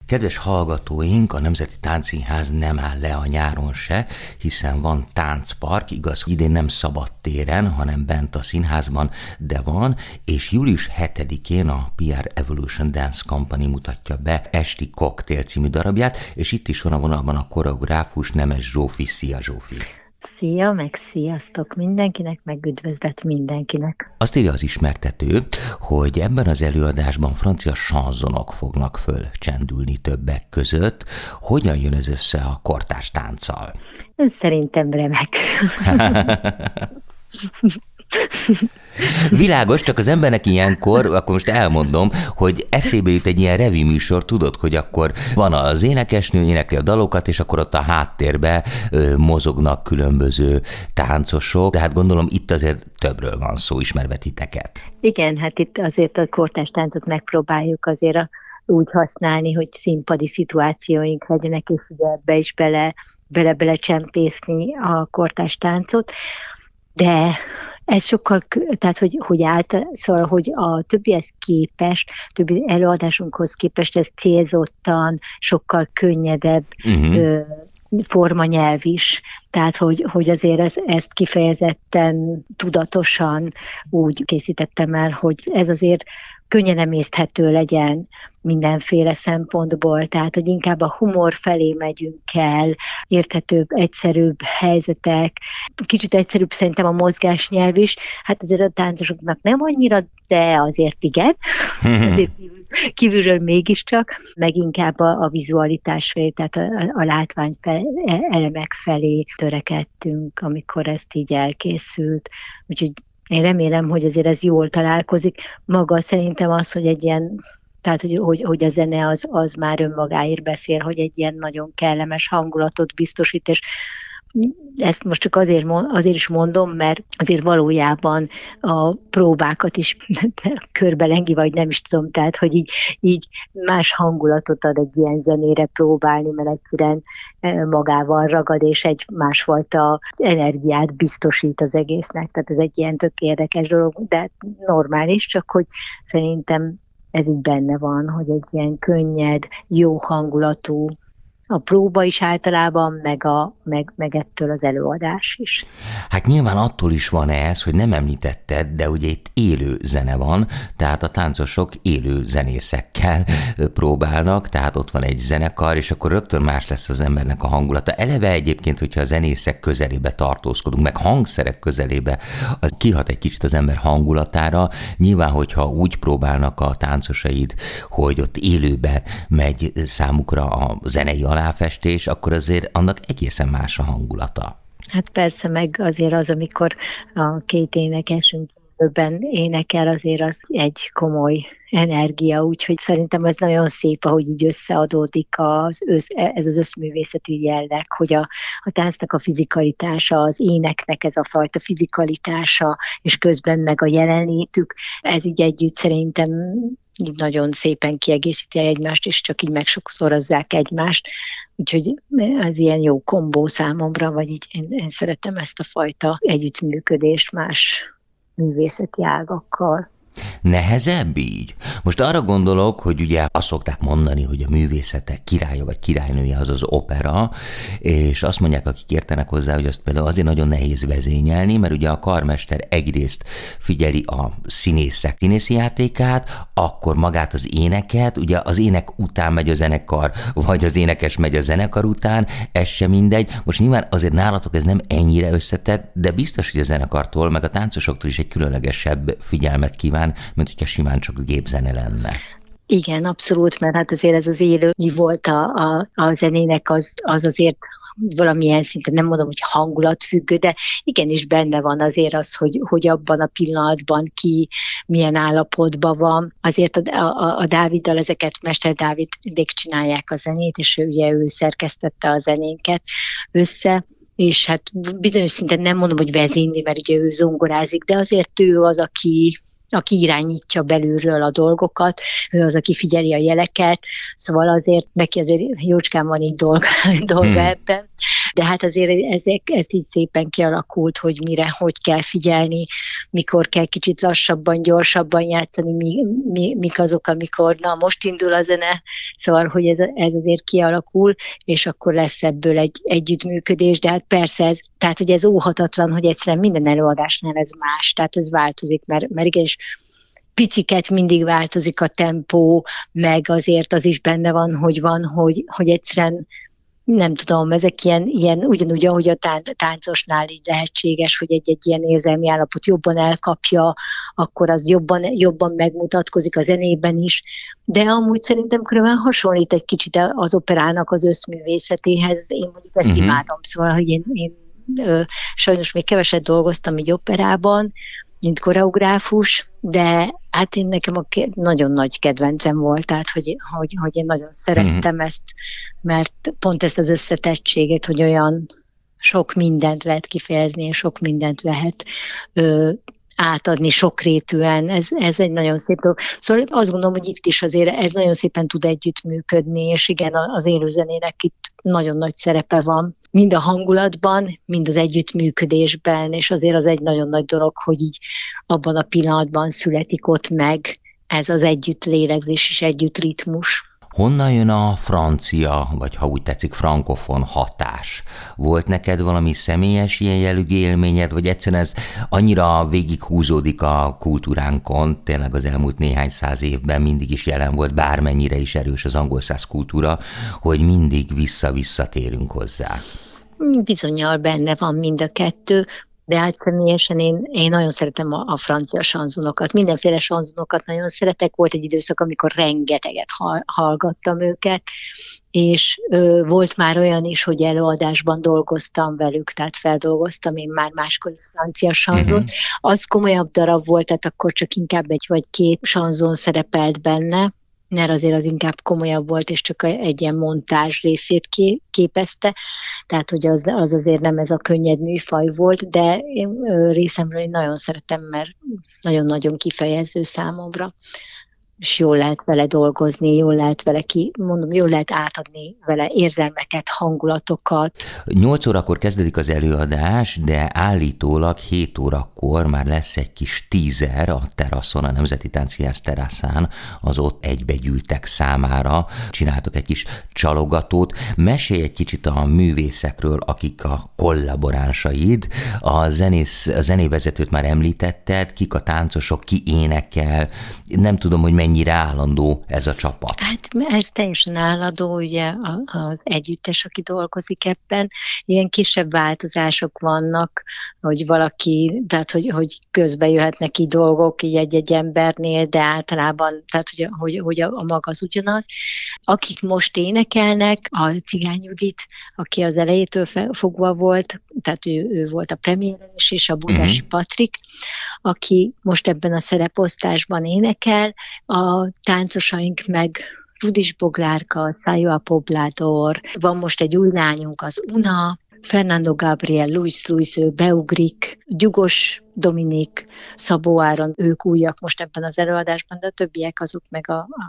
Kedves hallgatóink, a Nemzeti Táncszínház nem áll le a nyáron se, hiszen van táncpark, igaz, idén nem szabadtéren, hanem bent a színházban, de van, és július 7-én a PR Evolution Dance Company mutatja be Esti Cocktail című darabját, és itt is van a vonalban a koreográfus Nemes Zsófi. Szia, Zsófi! Szia, meg sziasztok mindenkinek, meg üdvözlet mindenkinek. Azt írja az ismertető, hogy ebben az előadásban francia sanzonok fognak föl csendülni többek között. Hogyan jön ez össze a kortárs tánccal? Szerintem remek. Világos, csak az embernek ilyenkor, akkor most elmondom, hogy eszébe jut egy ilyen revi műsor, tudod, hogy akkor van az énekesnő, énekli a dalokat, és akkor ott a háttérbe mozognak különböző táncosok, tehát gondolom itt azért többről van szó, ismerve titeket. Igen, hát itt azért a kortárs táncot megpróbáljuk azért úgy használni, hogy színpadi szituációink legyenek, és ugye ebbe is bele csempészni a kortárs táncot, de ez sokkal, tehát szóval, hogy a többihez képest, többi előadásunkhoz képest ez célzottan, sokkal könnyedebb formanyelv is. Tehát, hogy azért ezt kifejezetten tudatosan úgy készítettem el, hogy ez azért könnyen emészthető legyen mindenféle szempontból, tehát, hogy inkább a humor felé megyünk el, érthetőbb, egyszerűbb helyzetek, kicsit egyszerűbb szerintem a mozgásnyelv is, hát azért a táncosoknak nem annyira, de azért igen, azért kívülről mégiscsak, meg inkább a vizualitás felé, tehát a látvány elemek felé törekedtünk, amikor ezt így elkészült, úgyhogy én remélem, hogy azért ez jól találkozik. Maga szerintem az, hogy egy ilyen, tehát hogy a zene az már önmagáért beszél, hogy egy ilyen nagyon kellemes hangulatot biztosít, és ezt most csak azért is mondom, mert azért valójában a próbákat is körbelengi, vagy nem is tudom, tehát hogy így más hangulatot ad egy ilyen zenére próbálni, mert egyszerűen magával ragad, és egy másfajta energiát biztosít az egésznek, tehát ez egy ilyen tök érdekes dolog, de normális, csak hogy szerintem ez így benne van, hogy egy ilyen könnyed, jó hangulatú a próba is általában, meg ettől az előadás is. Hát nyilván attól is van ez, hogy nem említetted, de ugye itt élő zene van, tehát a táncosok élő zenészekkel próbálnak, tehát ott van egy zenekar, és akkor rögtön más lesz az embernek a hangulata. Eleve egyébként, hogyha a zenészek közelébe tartózkodunk, meg hangszerek közelébe, az kihat egy kicsit az ember hangulatára. Nyilván, hogyha úgy próbálnak a táncosaid, hogy ott élőben megy számukra a zenei aláfestés, akkor azért annak egészen más a hangulata. Hát persze, meg azért az, amikor a két énekesünk énekel, azért az egy komoly energia, úgyhogy szerintem ez nagyon szép, ahogy így összeadódik ez az összművészeti jelleg, hogy a táncnak a fizikalitása, az éneknek ez a fajta fizikalitása, és közben meg a jelenlétük, ez így együtt szerintem így nagyon szépen kiegészíti egymást, és csak így megsokszorozzák egymást. Úgyhogy ez ilyen jó kombó számomra, vagy így én szeretem ezt a fajta együttműködést más művészeti ágakkal. Nehezebb így? Most arra gondolok, hogy ugye azt szokták mondani, hogy a művészetek királya vagy királynője az opera, és azt mondják, akik értenek hozzá, hogy azt például azért nagyon nehéz vezényelni, mert ugye a karmester egyrészt figyeli a színészek színészi játékát, akkor magát az éneket, ugye az ének után megy a zenekar, vagy az énekes megy a zenekar után, ez sem mindegy. Most nyilván azért nálatok ez nem ennyire összetett, de biztos, hogy a zenekartól, meg a táncosoktól is egy különlegesebb figyelmet kíván, mint hogyha simán csak gépzene lenne. Igen, abszolút, mert hát azért ez az élő mi volt a zenének, az azért valamilyen szinten, nem mondom, hogy hangulatfüggő, de igenis benne van azért az, hogy abban a pillanatban ki milyen állapotban van. Azért a Dáviddal ezeket Mester Dávidék csinálják a zenét, és ő szerkesztette a zenénket össze, és hát bizonyos szinten nem mondom, hogy vezényli, mert ugye ő zongorázik, de azért ő az, aki irányítja belülről a dolgokat, ő az, aki figyeli a jeleket, szóval azért neki azért jócskán van így dolga ebben. de hát azért ez így szépen kialakult, hogy mire, hogy kell figyelni, mikor kell kicsit lassabban, gyorsabban játszani, mik azok, amikor na most indul a zene, szóval, hogy ez azért kialakul, és akkor lesz ebből egy együttműködés, de hát persze tehát, hogy ez óhatatlan, hogy egyszerűen minden előadásnál ez más, tehát ez változik, mert igenis piciket mindig változik a tempó, meg azért az is benne van, hogy egyszerűen nem tudom, ezek ilyen ugyanúgy, ahogy a táncosnál így lehetséges, hogy egy ilyen érzelmi állapot jobban elkapja, akkor az jobban megmutatkozik a zenében is, de amúgy szerintem különben hasonlít egy kicsit az operának az összművészetéhez, én mondjuk ezt imádom, szóval, hogy én sajnos még keveset dolgoztam egy operában, mint koreográfus, de hát nekem nagyon nagy kedvencem volt, tehát hogy én nagyon szerettem ezt, mert pont ezt az összetettséget, hogy olyan sok mindent lehet kifejezni, és sok mindent lehet átadni sokrétűen, ez egy nagyon szép dolog. Szóval azt gondolom, hogy itt is azért ez nagyon szépen tud együttműködni, és igen, az élőzenének itt nagyon nagy szerepe van, mind a hangulatban, mind az együttműködésben, és azért az egy nagyon nagy dolog, hogy így abban a pillanatban születik ott meg ez az együtt lélegzés és együtt ritmus. Honnan jön a francia, vagy ha úgy tetszik, frankofon hatás? Volt neked valami személyes ilyen jellegű élményed, vagy egyszerűen ez annyira végighúzódik a kultúránkon, tényleg az elmúlt néhány száz évben mindig is jelen volt, bármennyire is erős az angol száz kultúra, hogy mindig visszatérünk hozzá? Bizonnyal benne van mind a kettő, de hát személyesen én nagyon szeretem a francia sanzonokat. Mindenféle sanzonokat nagyon szeretek. Volt egy időszak, amikor rengeteget hallgattam őket, és volt már olyan is, hogy előadásban dolgoztam velük, tehát feldolgoztam én már máskor is francia sanzont. Az komolyabb darab volt, tehát akkor csak inkább egy vagy két sanzon szerepelt benne, mert azért az inkább komolyabb volt, és csak egy ilyen montázs részét képezte, tehát hogy az azért nem ez a könnyed műfaj volt, de én részemről én nagyon szeretem, mert nagyon-nagyon kifejező számomra, és jól lehet vele dolgozni, jól lehet vele jól lehet átadni vele érzelmeket, hangulatokat. 8 órakor kezdődik az előadás, de állítólag 7 órakor már lesz egy kis teaser a teraszon, a Nemzeti Táncszínház teraszán, az ott egybegyűltek számára. Csináltok egy kis csalogatót. Mesélj egy kicsit a művészekről, akik a kollaboránsaid. A zenévezetőt már említetted, kik a táncosok, ki énekel. Nem tudom, hogy mennyire állandó ez a csapat? Hát ez teljesen állandó, ugye az együttes, aki dolgozik ebben. Ilyen kisebb változások vannak, hogy valaki, tehát hogy közbe jöhetnek ki dolgok így egy embernél, de általában, tehát hogy a maga az ugyanaz. Akik most énekelnek, a Cigány Judit, aki az elejétől fogva volt, tehát ő volt a premiéren is, és a Buzási Patrik, aki most ebben a szereposztásban énekel, a táncosaink meg Rudis Boglárka, Szájó Pobládor, van most egy új lányunk, az Una, Fernando Gabriel, Luis, ő beugrik, Gyugos Dominik, Szabó Áron, ők újak most ebben az előadásban, de a többiek azok meg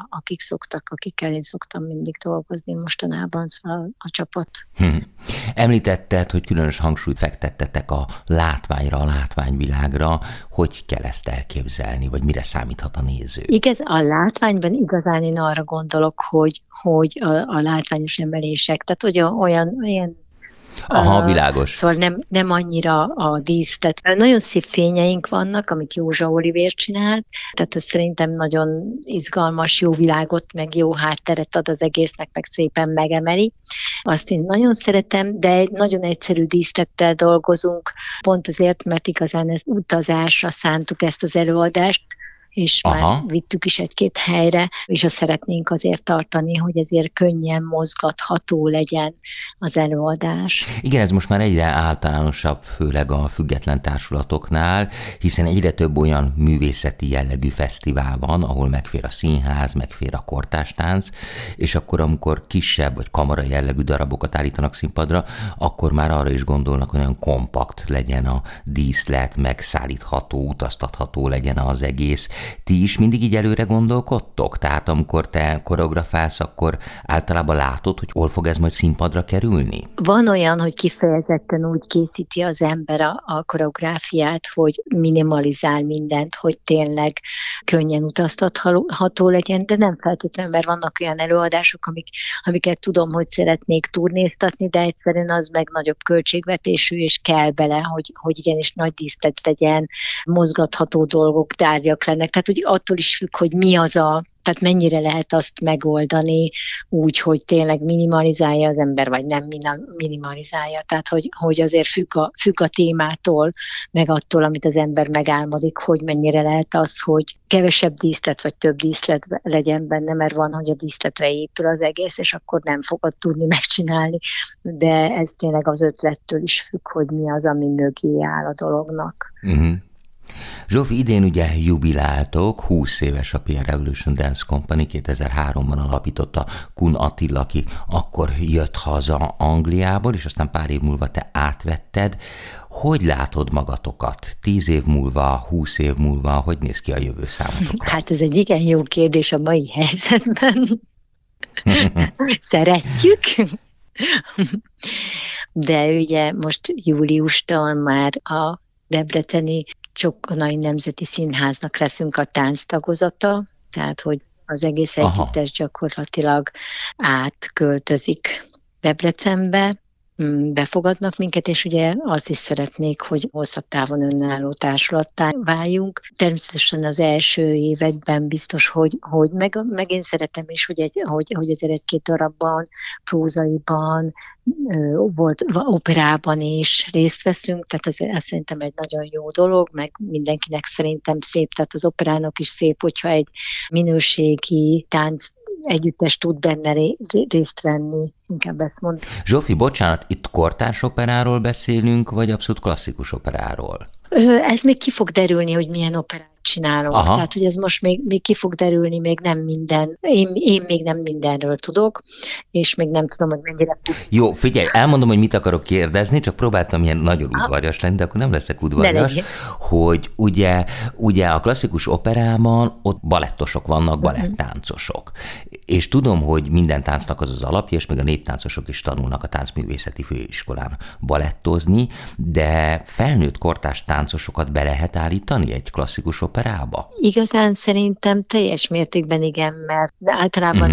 akikkel én szoktam mindig dolgozni mostanában, szóval a csapat. Említetted, hogy különös hangsúlyt fektettetek a látványra, a látványvilágra. Hogy kell ezt elképzelni, vagy mire számíthat a néző? Igaz, a látványban igazán én arra gondolok, hogy a látványos emelések, tehát hogy olyan Aha, világos. Szóval nem annyira a dísz. Tehát nagyon szép fényeink vannak, amit Józsa Olivér csinált, tehát ez szerintem nagyon izgalmas, jó világot, meg jó hátteret ad az egésznek, meg szépen megemeli. Azt én nagyon szeretem, de egy nagyon egyszerű díszlettel dolgozunk, pont azért, mert igazán ez utazásra szántuk ezt az előadást, és már vittük is egy-két helyre, és azt szeretnénk azért tartani, hogy ezért könnyen mozgatható legyen az előadás. Igen, ez most már egyre általánosabb, főleg a független társulatoknál, hiszen egyre több olyan művészeti jellegű fesztivál van, ahol megfér a színház, megfér a kortástánc, és akkor, amikor kisebb vagy kamara jellegű darabokat állítanak színpadra, akkor már arra is gondolnak, hogy olyan kompakt legyen a díszlet, megszállítható, utaztatható legyen az egész. Ti is mindig így előre gondolkodtok? Tehát amikor te koreografálsz, akkor általában látod, hogy hol fog ez majd színpadra kerülni? Van olyan, hogy kifejezetten úgy készíti az ember a koreográfiát, hogy minimalizál mindent, hogy tényleg könnyen utaztatható legyen, de nem feltétlenül, mert vannak olyan előadások, amiket tudom, hogy szeretnék turnéztatni, de egyszerűen az meg nagyobb költségvetésű, és kell bele, hogy igenis nagy díszlet legyen, mozgatható dolgok, tárgyak lennek. Tehát úgy attól is függ, hogy mi az tehát mennyire lehet azt megoldani úgy, hogy tényleg minimalizálja az ember, vagy nem minimalizálja. Tehát, hogy azért függ a témától, meg attól, amit az ember megálmodik, hogy mennyire lehet az, hogy kevesebb díszlet, vagy több díszlet legyen benne, mert van, hogy a díszletre épül az egész, és akkor nem fogod tudni megcsinálni. De ez tényleg az ötlettől is függ, hogy mi az, ami mögé áll a dolognak. Uh-huh. Zsófi, idén ugye jubiláltok, 20 éves a PR Revolution Dance Company, 2003-ban alapította Kun Attila, aki akkor jött haza Angliából, és aztán pár év múlva te átvetted. Hogy látod magatokat? 10 év múlva, 20 év múlva, hogy néz ki a jövő számotokra? Hát ez egy igen jó kérdés a mai helyzetben. Szeretjük, de ugye most júliustól már a debreceni Csokonai Nemzeti Színháznak leszünk a tánctagozata, tehát hogy az egész együttes gyakorlatilag átköltözik Debrecenbe, befogadnak minket, és ugye azt is szeretnék, hogy hosszabb távon önálló társulattá váljunk. Természetesen az első években biztos, hogy meg én szeretem is, hogy ezért egy-két darabban, prózaiban, volt operában is részt veszünk, tehát ez szerintem egy nagyon jó dolog, meg mindenkinek szerintem szép, tehát az operának is szép, hogyha egy minőségi tánc együttes tud benne részt venni, inkább ezt mondom. Zsófi, bocsánat, itt kortárs operáról beszélünk, vagy abszolút klasszikus operáról? Ez még ki fog derülni, hogy milyen operát csinálok. Aha. Tehát, hogy ez most még ki fog derülni, még nem minden. Én még nem mindenről tudok, és még nem tudom, hogy mennyire... Jó, figyelj, elmondom, hogy mit akarok kérdezni, csak próbáltam ilyen nagyon udvarjas lenni, de akkor nem leszek udvarjas, hogy ugye a klasszikus operában ott balettosok vannak, balettáncosok. És tudom, hogy minden táncnak az az alapja, és még a néptáncosok is tanulnak a Táncművészeti Főiskolán balettozni, de felnőtt kortárs táncosokat be lehet állítani egy klasszikus operába? Igazán szerintem teljes mértékben igen, mert általában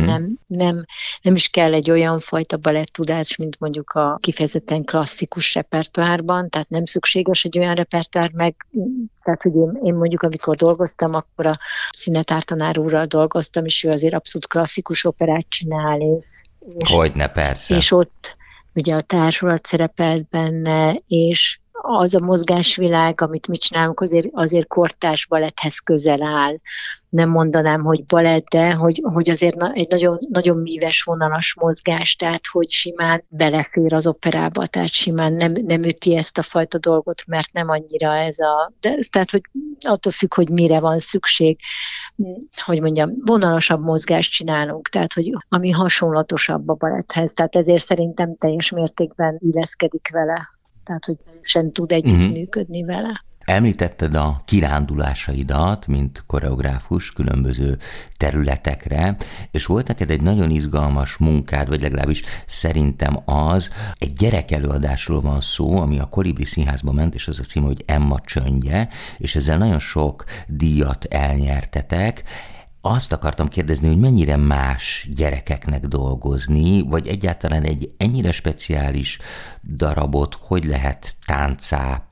nem is kell egy olyan fajta balettudás, mint mondjuk a kifejezetten klasszikus repertoárban, tehát nem szükséges egy olyan repertoár tehát, hogy én mondjuk, amikor dolgoztam, akkor a színetártanár úrral dolgoztam, és ő azért abszolút klasszikus operát csinál. Hogyne, persze. És ott ugye a társulat szerepelt benne, és az a mozgásvilág, amit mi csinálunk, azért kortárs baletthez közel áll. Nem mondanám, hogy balett, de hogy azért egy nagyon, nagyon míves, vonalas mozgás, tehát hogy simán belefér az operába, tehát simán nem üti ezt a fajta dolgot, mert nem annyira tehát hogy attól függ, hogy mire van szükség, hogy mondjam, vonalasabb mozgást csinálunk, tehát hogy ami hasonlatosabb a baletthez, tehát ezért szerintem teljes mértékben illeszkedik vele. Tehát, hogy sem tud együttműködni vele. Említetted a kirándulásaidat, mint koreográfus különböző területekre, és volt neked egy nagyon izgalmas munkád, vagy legalábbis szerintem egy gyerekelőadásról van szó, ami a Kolibri Színházba ment, és az a címe, hogy Emma csöndje, és ezzel nagyon sok díjat elnyertetek. Azt akartam kérdezni, hogy mennyire más gyerekeknek dolgozni, vagy egyáltalán egy ennyire speciális darabot hogy lehet táncá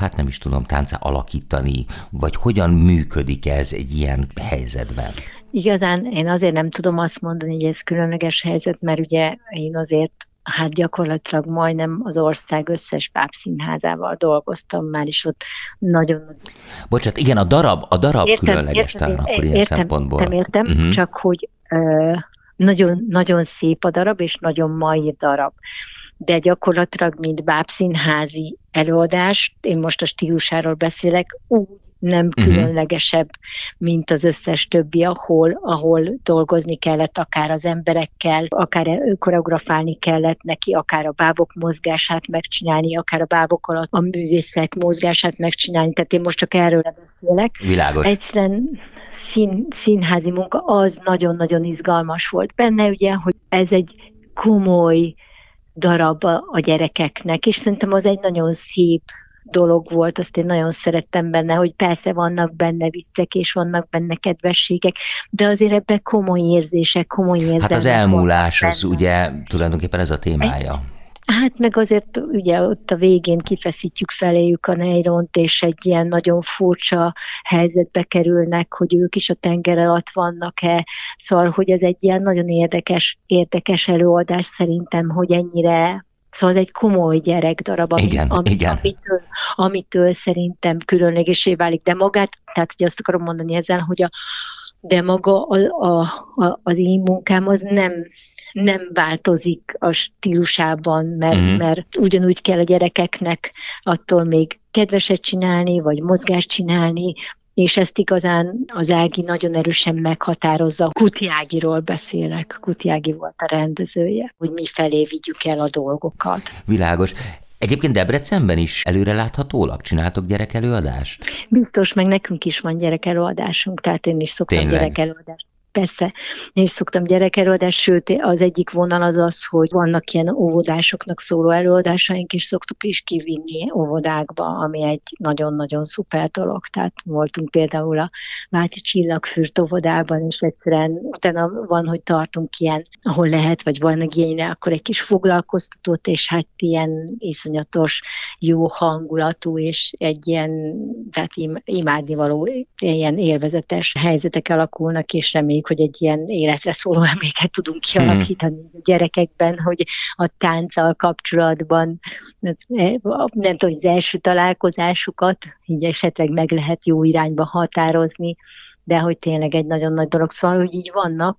alakítani, vagy hogyan működik ez egy ilyen helyzetben? Igazán én azért nem tudom azt mondani, hogy ez különleges helyzet, mert ugye én azért gyakorlatilag majdnem az ország összes bábszínházával dolgoztam már, is ott nagyon... Bocsánat, igen, a darab különleges talán akkor ilyen szempontból. Értem, csak hogy nagyon, nagyon szép a darab, és nagyon mai darab. De gyakorlatilag, mint bábszínházi előadás, én most a stílusáról beszélek, úgy nem különlegesebb, mint az összes többi, ahol dolgozni kellett, akár az emberekkel, akár koreografálni kellett neki, akár a bábok mozgását megcsinálni, akár a bábok alatt a művészek mozgását megcsinálni. Tehát én most csak erről beszélek. Világos. Egyszerűen színházi munka az nagyon-nagyon izgalmas volt benne, ugye, hogy ez egy komoly darab a gyerekeknek, és szerintem az egy nagyon szép dolog volt, azt én nagyon szerettem benne, hogy persze vannak benne viccek, és vannak benne kedvességek, de azért ebben komoly érzések, komoly érzelmek. Hát az elmúlás, az ugye tulajdonképpen ez a témája. Hát meg azért ugye ott a végén kifeszítjük feléjük a nejlont, és egy ilyen nagyon furcsa helyzetbe kerülnek, hogy ők is a tenger alatt vannak-e. Szóval, hogy ez egy ilyen nagyon érdekes előadás szerintem, hogy ennyire. Szóval ez egy komoly gyerekdarab, amitől szerintem különlegesé válik. De magát, tehát hogy azt akarom mondani ezzel, hogy de maga az én munkám az nem változik a stílusában, mert ugyanúgy kell a gyerekeknek attól még kedveset csinálni, vagy mozgást csinálni, és ezt igazán az Ági nagyon erősen meghatározza. Kuti Ágiról beszélek, Kuti Ági volt a rendezője, hogy mi felé vigyük el a dolgokat. Világos. Egyébként Debrecenben is előreláthatólag csináltok gyerekelőadást? Biztos, meg nekünk is van gyerekelőadásunk, tehát én is szoktam gyerekelőadást. Persze, én is szoktam gyerekelőadást, sőt az egyik vonal az, hogy vannak ilyen óvodásoknak szóló előadásaink, és szoktuk is kivinni óvodákba, ami egy nagyon-nagyon szuper dolog. Tehát voltunk például a Váci Csillagfürt óvodában, és egyszerűen utána van, hogy tartunk ilyen, ahol lehet, vagy van igényre, akkor egy kis foglalkoztatót, és hát ilyen iszonyatos, jó hangulatú, és egy ilyen, tehát imádnivaló, ilyen élvezetes helyzetek alakulnak, és reméljük, hogy egy ilyen életre szóló emléket tudunk kialakítani a gyerekekben, hogy a tánccal kapcsolatban, nem tudom, az első találkozásukat így esetleg meg lehet jó irányba határozni, de hogy tényleg egy nagyon nagy dolog. Szóval, hogy így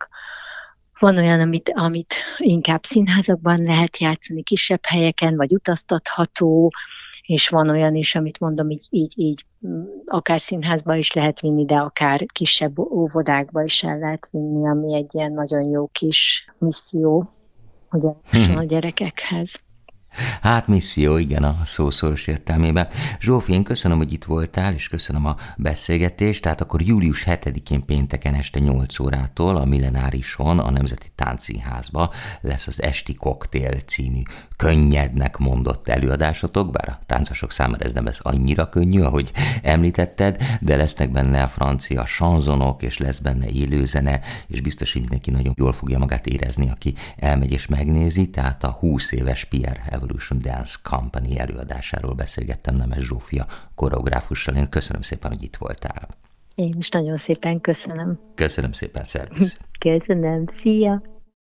van olyan, amit inkább színházakban lehet játszani, kisebb helyeken, vagy utaztatható, és van olyan is, amit mondom, így akár színházba is lehet vinni, de akár kisebb óvodákba is el lehet vinni, ami egy ilyen nagyon jó kis misszió, ugye, a gyerekekhez. Hát misszió, igen, a szó szoros értelmében. Zsófi, én köszönöm, hogy itt voltál, és köszönöm a beszélgetést. Tehát akkor július 7-én pénteken este 8 órától a Millenárison, a Nemzeti Táncszínházba lesz az Esti Koktél című könnyednek mondott előadásotok, bár a táncosok számára ez nem lesz annyira könnyű, ahogy említetted, de lesznek benne a francia chanzonok, és lesz benne élőzene, és biztos, hogy mindenki nagyon jól fogja magát érezni, aki elmegy és megnézi. Tehát a 20 éves Pierre Evolution Dance Company előadásáról beszélgettem Nemes Zsófia koreográfussal. Én köszönöm szépen, hogy itt voltál. Én is nagyon szépen köszönöm. Köszönöm szépen, szervusz. Köszönöm, szia!